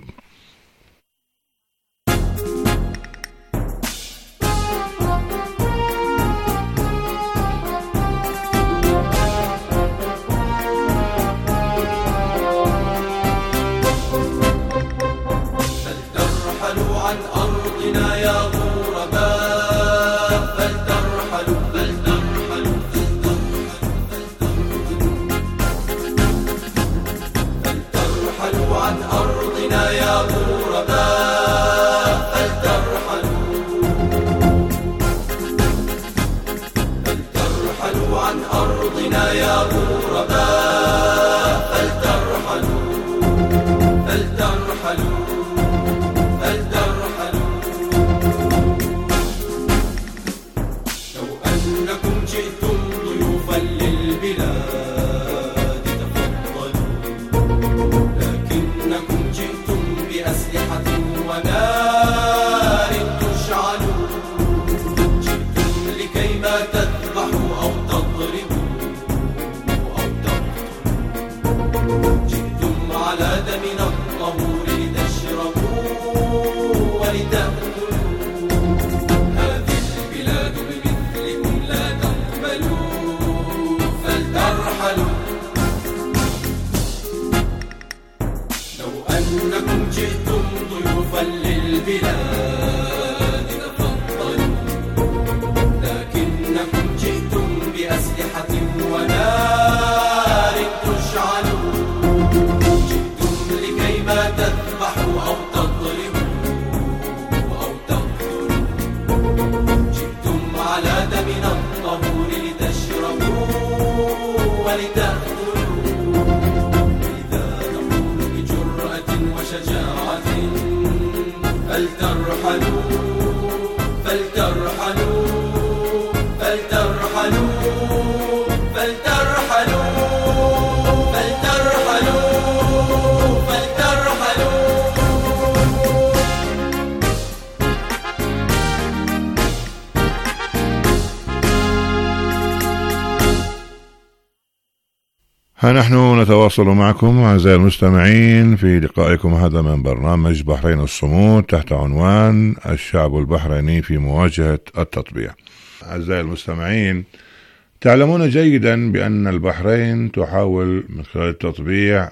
ها نحن نتواصل معكم أعزائي المستمعين في لقائكم هذا من برنامج بحرين الصمود تحت عنوان الشعب البحريني في مواجهة التطبيع. أعزائي المستمعين، تعلمون جيدا بأن البحرين تحاول من خلال التطبيع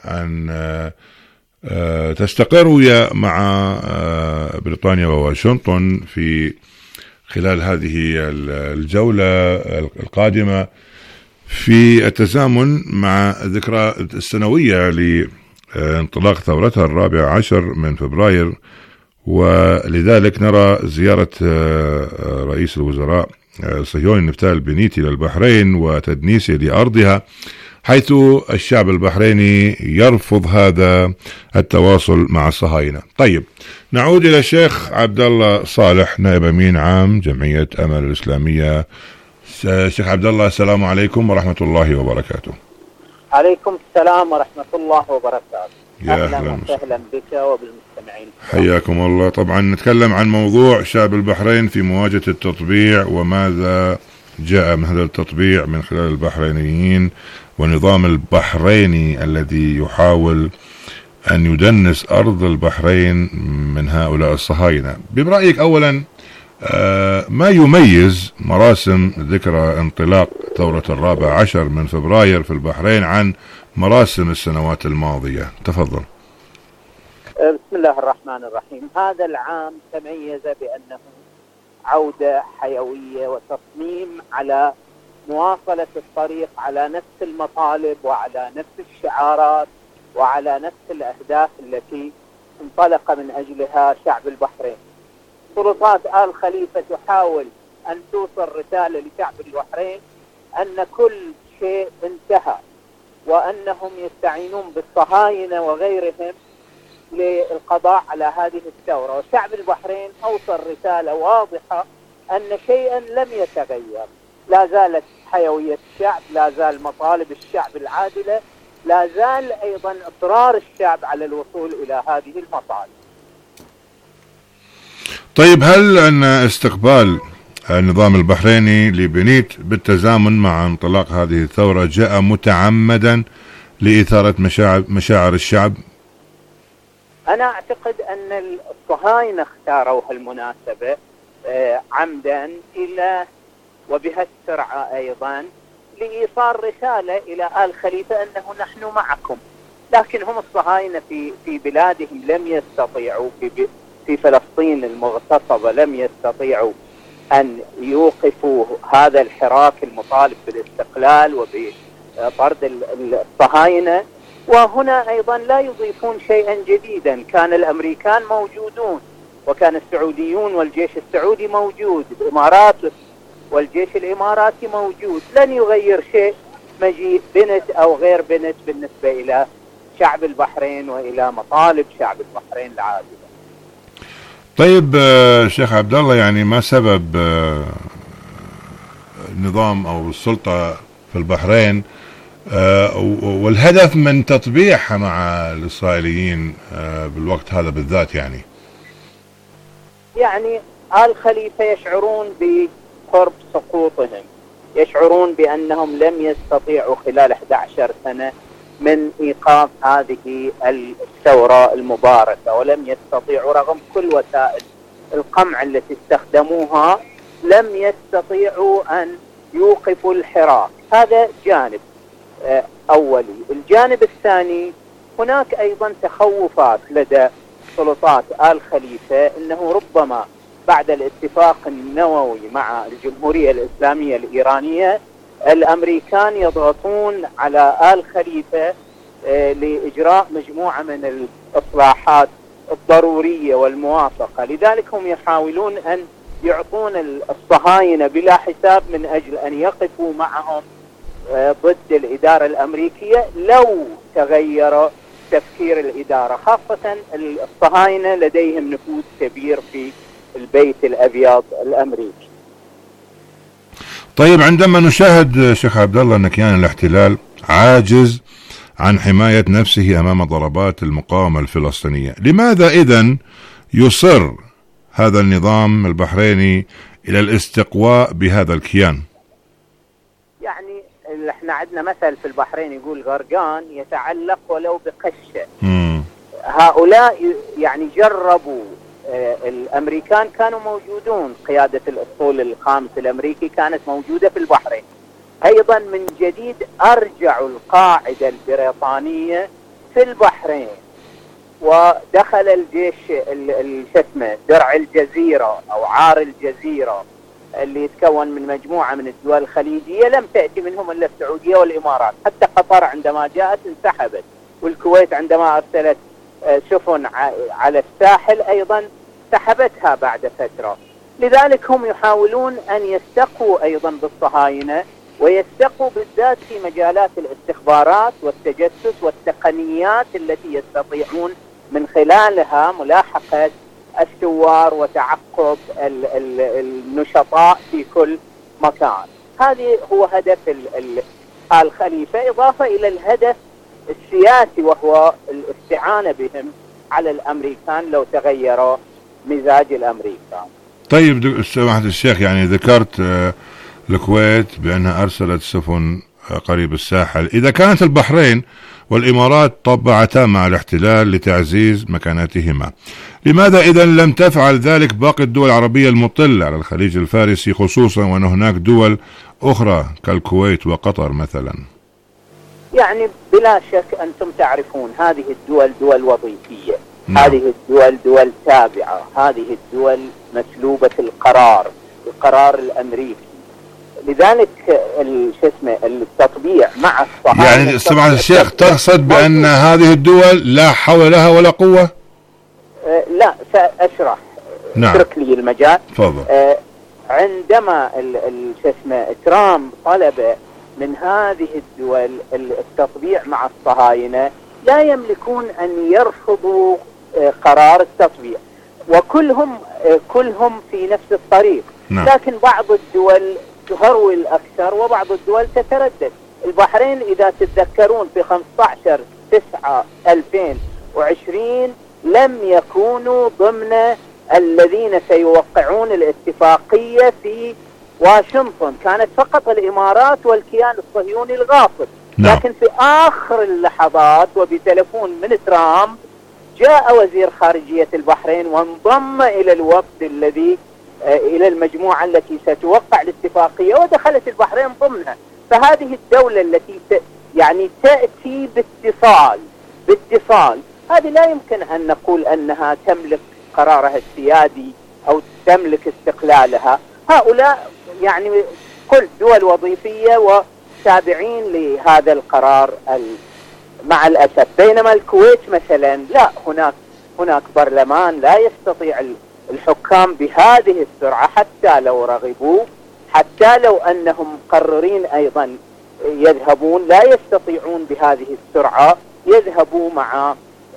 أن تستقر ويا مع بريطانيا وواشنطن في خلال هذه الجولة القادمة في التزامن مع الذكرى السنوية لانطلاق ثورتها الرابع عشر من فبراير، ولذلك نرى زيارة رئيس الوزراء الصهيوني نفتالي البنيتي للبحرين وتدنيسه لأرضها، حيث الشعب البحريني يرفض هذا التواصل مع الصهاينة. طيب، نعود إلى الشيخ عبد الله صالح نائب أمين عام جمعية أمل الإسلامية. شيخ عبد الله، السلام عليكم ورحمة الله وبركاته. عليكم السلام ورحمة الله وبركاته. يا أهلا وسهلا بك وبالمستمعين. حياكم الله. طبعا نتكلم عن موضوع شعب البحرين في مواجهة التطبيع، وماذا جاء من هذا التطبيع من خلال البحرينيين والنظام البحريني الذي يحاول أن يدنس أرض البحرين من هؤلاء الصهاينة. برأيك أولا ما يميز مراسم ذكرى انطلاق ثورة الرابع عشر من فبراير في البحرين عن مراسم السنوات الماضية؟ تفضل. بسم الله الرحمن الرحيم. هذا العام تميز بأنه عودة حيوية وتصميم على مواصلة الطريق على نفس المطالب وعلى نفس الشعارات وعلى نفس الأهداف التي انطلق من أجلها شعب البحرين. سلطات آل خليفة تحاول أن توصل رسالة لشعب البحرين أن كل شيء انتهى، وأنهم يستعينون بالصهاينة وغيرهم للقضاء على هذه الثورة. وشعب البحرين أوصل رسالة واضحة أن شيئا لم يتغير، لا زالت حيوية الشعب، لا زال مطالب الشعب العادلة، لا زال أيضا إصرار الشعب على الوصول إلى هذه المطالب. طيب، هل أن استقبال النظام البحريني لبنيت بالتزامن مع انطلاق هذه الثورة جاء متعمدا لإثارة مشاعر, مشاعر الشعب؟ أنا أعتقد أن الصهاينة اختاروا هالمناسبة عمدا إلى وبهالسرعة أيضا لإيصال رسالة إلى آل خليفة أنه نحن معكم. لكن هم الصهاينة في في بلادهم لم يستطيعوا، في في فلسطين المغتصبة لم يستطيعوا أن يوقفوا هذا الحراك المطالب بالاستقلال وبطرد الصهاينة. وهنا أيضا لا يضيفون شيئا جديدا، كان الأمريكان موجودون، وكان السعوديون والجيش السعودي موجود، الإمارات والجيش الإماراتي موجود. لن يغير شيء مجيء بنت أو غير بنت بالنسبة إلى شعب البحرين وإلى مطالب شعب البحرين العادلة. طيب شيخ عبد الله، يعني ما سبب النظام أو السلطة في البحرين والهدف من تطبيعها مع الإسرائيليين بالوقت هذا بالذات؟ يعني يعني آل خليفة يشعرون بقرب سقوطهم، يشعرون بأنهم لم يستطيعوا خلال أحد عشر سنة من إيقاف هذه الثورة المباركة، ولم يستطيعوا رغم كل وسائل القمع التي استخدموها لم يستطيعوا أن يوقفوا الحراك. هذا جانب أولي. الجانب الثاني، هناك أيضا تخوفات لدى سلطات آل خليفة أنه ربما بعد الاتفاق النووي مع الجمهورية الإسلامية الإيرانية الأمريكان يضغطون على آل خليفة لإجراء مجموعة من الإصلاحات الضرورية والموافقة. لذلك هم يحاولون أن يعطون الصهاينة بلا حساب من أجل أن يقفوا معهم ضد الإدارة الأمريكية لو تغير تفكير الإدارة، خاصة الصهاينة لديهم نفوذ كبير في البيت الأبيض الأمريكي. طيب، عندما نشاهد شيخ عبد الله أن كيان الاحتلال عاجز عن حماية نفسه أمام ضربات المقاومة الفلسطينية، لماذا إذن يصر هذا النظام البحريني إلى الاستقواء بهذا الكيان؟ يعني احنا عندنا مثل في البحرين يقول غرقان يتعلق ولو بقشة. مم. هؤلاء يعني جربوا. آه الأمريكان كانوا موجودون، قيادة الأسطول الخامس الأمريكي كانت موجودة في البحرين. أيضا من جديد أرجعوا القاعدة البريطانية في البحرين، ودخل الجيش الشتمة درع الجزيرة أو عار الجزيرة اللي يتكون من مجموعة من الدول الخليجية، لم تأتي منهم إلا السعودية والإمارات. حتى قطر عندما جاءت انسحبت، والكويت عندما أرسلت سفن على الساحل أيضا سحبتها بعد فترة. لذلك هم يحاولون أن يستقوا أيضا بالصهاينة، ويستقوا بالذات في مجالات الاستخبارات والتجسس والتقنيات التي يستطيعون من خلالها ملاحقة الثوار وتعقب النشطاء في كل مكان. هذه هو هدف آل خليفة، إضافة إلى الهدف السياسي وهو الاستعانة بهم على الأمريكان لو تغير مزاج الأمريكان. طيب سماحة الشيخ، يعني ذكرت الكويت بأنها أرسلت سفن قريب الساحل، إذا كانت البحرين والإمارات طبعتا مع الاحتلال لتعزيز مكانتهما، لماذا إذا لم تفعل ذلك باقي الدول العربية المطلة على الخليج الفارسي، خصوصا وأن هناك دول أخرى كالكويت وقطر مثلا؟ يعني بلا شك أنتم تعرفون هذه الدول دول وظيفية. نعم. هذه الدول دول تابعة، هذه الدول مسلوبة القرار، القرار الأمريكي. لذلك شو اسمه التطبيع مع الصهاينة. يعني سمعت الشيخ تقصد بأن هذه الدول لا حول لها ولا قوة؟ آه لا سأشرح. نعم. اترك لي المجال. تفضل. آه عندما شو اسمه ترامب طلب من هذه الدول التطبيع مع الصهاينة، لا يملكون أن يرفضوا آه قرار التطبيع، وكلهم آه كلهم في نفس الطريق. نعم. لكن بعض الدول تهرول أكثر وبعض الدول تتردد. البحرين إذا تتذكرون في خمسة عشر تسعة ألفين وعشرين لم يكونوا ضمن الذين سيوقعون الاتفاقية في واشنطن، كانت فقط الإمارات والكيان الصهيوني الغاصب. نعم. لكن في آخر اللحظات وبتلفون من ترامب جاء وزير خارجية البحرين وانضم إلى الوفد الذي إلى المجموعة التي ستوقع الاتفاقية، ودخلت البحرين ضمنها. فهذه الدولة التي ت... يعني تأتي باتصال باتصال هذه لا يمكن أن نقول أنها تملك قرارها السيادي أو تملك استقلالها. هؤلاء يعني كل دول وظيفية وتابعين لهذا القرار ال... مع الأسف. بينما الكويت مثلا لا، هناك هناك برلمان لا يستطيع الحكام بهذه السرعة حتى لو رغبوا، حتى لو أنهم مقررين أيضا يذهبون لا يستطيعون بهذه السرعة يذهبوا مع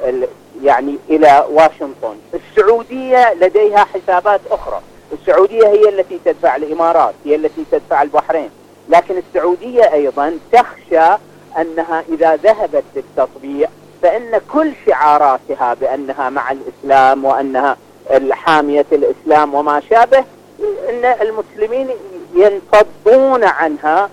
يعني إلى واشنطن. السعودية لديها حسابات أخرى، السعودية هي التي تدفع الإمارات، هي التي تدفع البحرين، لكن السعودية أيضا تخشى أنها إذا ذهبت للتطبيع فإن كل شعاراتها بأنها مع الإسلام وأنها الحامية الإسلام وما شابه، إن المسلمين ينفضون عنها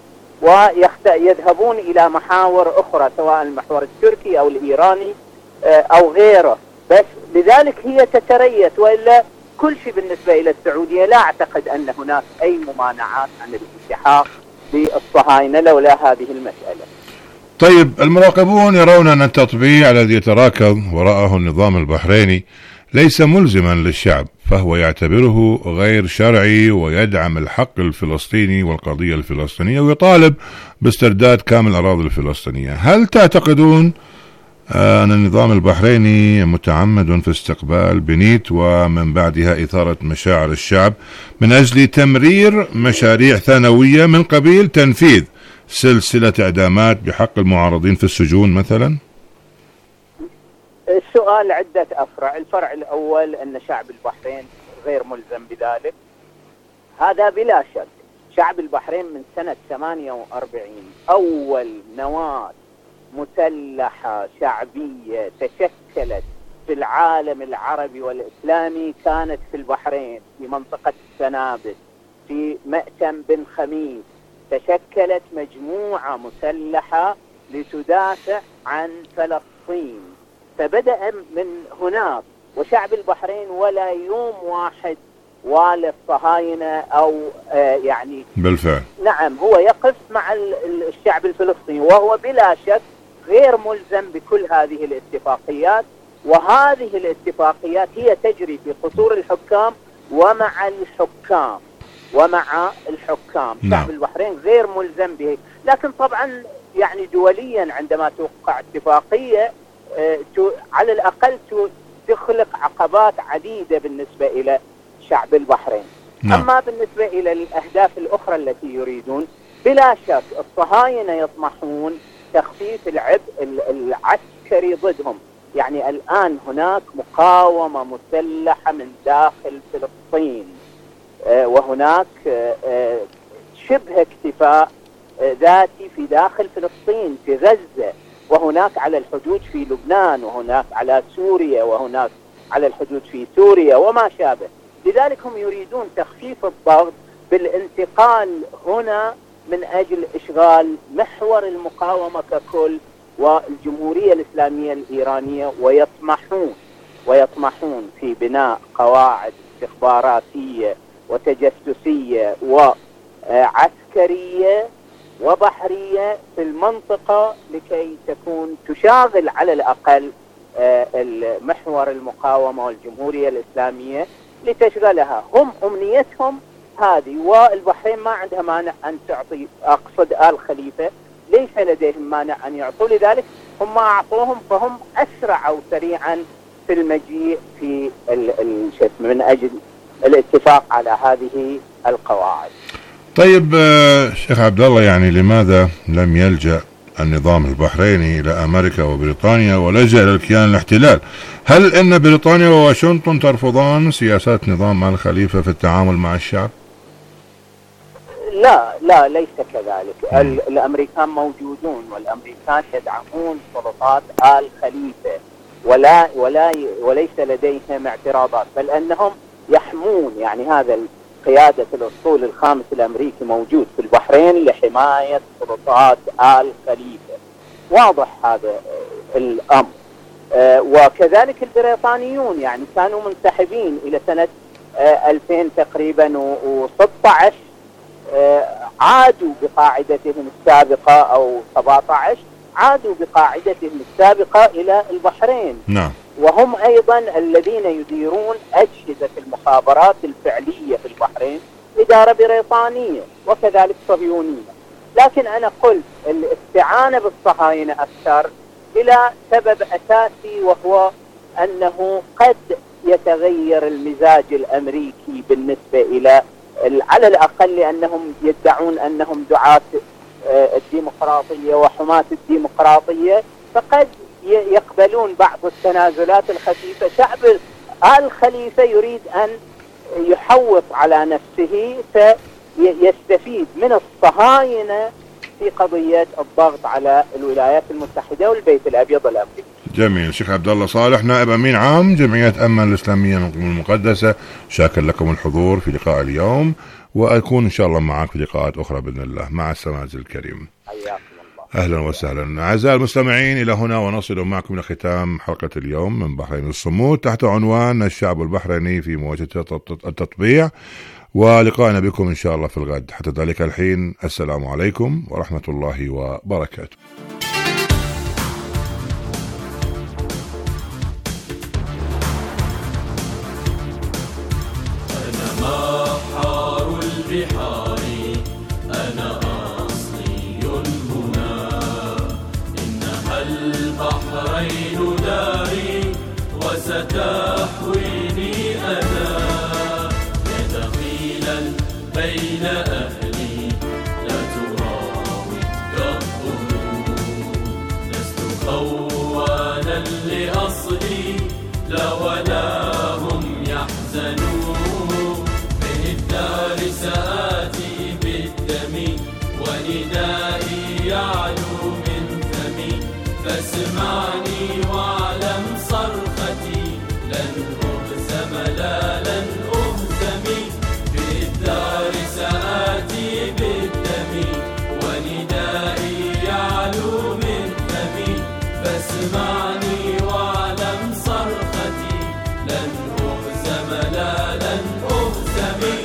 ويذهبون إلى محاور أخرى سواء المحور التركي أو الإيراني أو غيره. بس لذلك هي تتريث، وإلا كل شيء بالنسبة إلى السعودية لا أعتقد أن هناك أي ممانعات عن الالتحاق بالصهاينة لولا هذه المسألة. طيب، المراقبون يرون أن التطبيع الذي يتراكض وراءه النظام البحريني ليس ملزما للشعب، فهو يعتبره غير شرعي ويدعم الحق الفلسطيني والقضية الفلسطينية ويطالب باسترداد كامل الأراضي الفلسطينية. هل تعتقدون أن النظام البحريني متعمد في استقبال بنيت ومن بعدها إثارة مشاعر الشعب من أجل تمرير مشاريع ثانوية من قبيل تنفيذ سلسلة إعدامات بحق المعارضين في السجون مثلا؟ السؤال عدة أفرع. الفرع الأول أن شعب البحرين غير ملزم بذلك، هذا بلا شك. شعب البحرين من سنة ثمانية وأربعين أول نواة مسلحة شعبية تشكلت في العالم العربي والإسلامي كانت في البحرين، في منطقة السنابل، في مأتم بن خميس. تشكلت مجموعة مسلحة لتدافع عن فلسطين، فبدأ من هناك. وشعب البحرين ولا يوم واحد والى الصهاينة أو آه يعني بالفعل نعم هو يقف مع الشعب الفلسطيني، وهو بلا شك غير ملزم بكل هذه الاتفاقيات. وهذه الاتفاقيات هي تجري في قصور الحكام ومع الحكام ومع الحكام. نعم. شعب البحرين غير ملزم به، لكن طبعا يعني دوليا عندما توقع اتفاقية آه على الأقل تخلق عقبات عديدة بالنسبة إلى شعب البحرين. نعم. أما بالنسبة إلى الأهداف الأخرى التي يريدون، بلا شك الصهاينة يطمحون تخفيف العبء العسكري ضدهم. يعني الآن هناك مقاومة مسلحة من داخل فلسطين، آه وهناك آه شبه اكتفاء آه ذاتي في داخل فلسطين في غزة، وهناك على الحدود في لبنان، وهناك على سوريا، وهناك على الحدود في سوريا وما شابه. لذلك هم يريدون تخفيف الضغط بالانتقال هنا من أجل إشغال محور المقاومة ككل والجمهورية الإسلامية الإيرانية، ويطمحون ويطمحون في بناء قواعد استخباراتية وتجسسية وعسكرية وبحرية في المنطقة لكي تكون تشاغل على الأقل محور المقاومة والجمهورية الإسلامية لتشغلها. هم أمنيتهم هذه، والبحرين ما عندها مانع أن تعطي، أقصد آل خليفة ليس لديهم مانع أن يعطوا، لذلك هم أعطوهم، فهم أسرعوا سريعا في المجيء في الشتم من أجل الاتفاق على هذه القواعد. طيب شيخ عبد الله، يعني لماذا لم يلجأ النظام البحريني إلى أمريكا وبريطانيا ولجأ إلى الكيان الاحتلال؟ هل إن بريطانيا وواشنطن ترفضان سياسات نظام آل خليفة في التعامل مع الشعب؟ لا لا ليس كذلك. الأمريكان موجودون، والأمريكان يدعمون سلطات آل خليفة، ولا ولا وليس لديهم اعتراضات، بل أنهم يحمون، يعني هذا قيادة الأسطول الخامس الأمريكي موجود في البحرين لحماية سلطات آل خليفة. واضح هذا الأمر. آه وكذلك البريطانيون يعني كانوا منسحبين إلى سنة آه ألفين تقريبا وستة عشر، آه عادوا بقاعدتهم السابقة أو سبعة عشر، عادوا بقاعدتهم السابقة إلى البحرين. نعم. وهم أيضا الذين يديرون أجهزة المخابرات الفعلية في البحرين، إدارة بريطانية وكذلك صهيونية. لكن أنا قلت الاستعانة بالصهاينة أكثر إلى سبب أساسي، وهو أنه قد يتغير المزاج الأمريكي بالنسبة إلى، على الأقل لأنهم يدعون أنهم دعاة الديمقراطية وحماة الديمقراطية، فقد يقبلون بعض التنازلات الخفيفة. شعب آل خليفة يريد أن يحوط على نفسه فيستفيد من الصهاينة في قضية الضغط على الولايات المتحدة والبيت الأبيض الأمريكي. جميل. شيخ عبد الله صالح، نائب أمين عام جمعية أمن الإسلامية المقدسة، شاكر لكم الحضور في لقاء اليوم، وأكون إن شاء الله معك في لقاءات أخرى بإذن الله. مع السلامة الكريم. أهلا وسهلا. أعزائي المستمعين، إلى هنا ونصل معكم إلى ختام حلقة اليوم من بحرين الصمود تحت عنوان الشعب البحريني في مواجهة التطبيع، ولقائنا بكم إن شاء الله في الغد. حتى ذلك الحين، السلام عليكم ورحمة الله وبركاته. أنا بحار البحار، أنا أصلي هنا، إنها البحرين داري وستحويني أنا، يا دخيلا بين أهلي لا تراوي كالظلوم، لست خوانا لأصلي لا ولا هم يحزنون، من الدار سآتي بالدم وندائي يعلو من فمي، فاسمعني واعلم صرختي لن أهزم لا لن أهزمي، بالدار سآتي بالدم وندائي يعلو من فمي، فاسمعني واعلم صرختي لن أهزم لا لن أهزمي.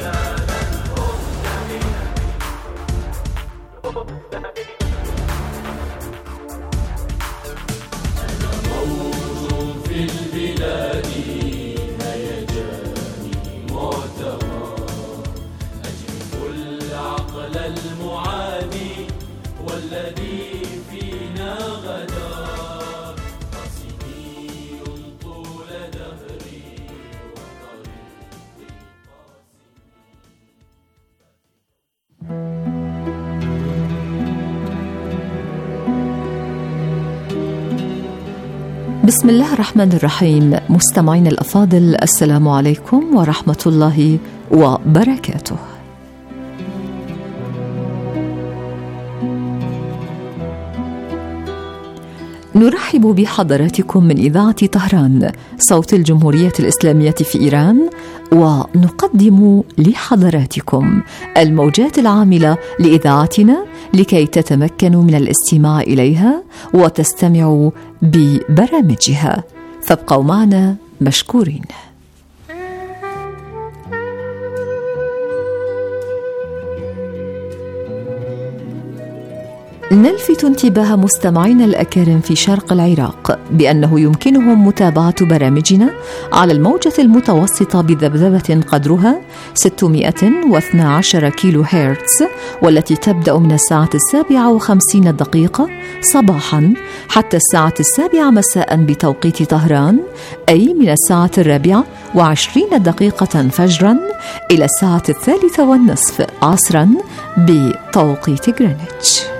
أنا موج في البلاد هيجاني معتمى، أجرف العقل المعادي والذي فينا غدا، قاسمي طول دهري وطريقي قاسمي. بسم الله الرحمن الرحيم. مستمعين الأفاضل، السلام عليكم ورحمة الله وبركاته. نرحب بحضراتكم من إذاعة طهران صوت الجمهورية الإسلامية في إيران، ونقدم لحضراتكم الموجات العاملة لإذاعتنا لكي تتمكنوا من الاستماع إليها وتستمعوا ببرامجها، فابقوا معنا مشكورين. نلفت انتباه مستمعينا الأكارم في شرق العراق بأنه يمكنهم متابعة برامجنا على الموجة المتوسطة بذبذبة قدرها ستمائة واثني عشر كيلو هرتز، والتي تبدأ من الساعة السابعة وخمسين دقيقة صباحا حتى الساعة السابعة مساء بتوقيت طهران، أي من الساعة الرابعة وعشرين دقيقة فجرا إلى الساعة الثالثة والنصف عصرا بتوقيت غرينتش.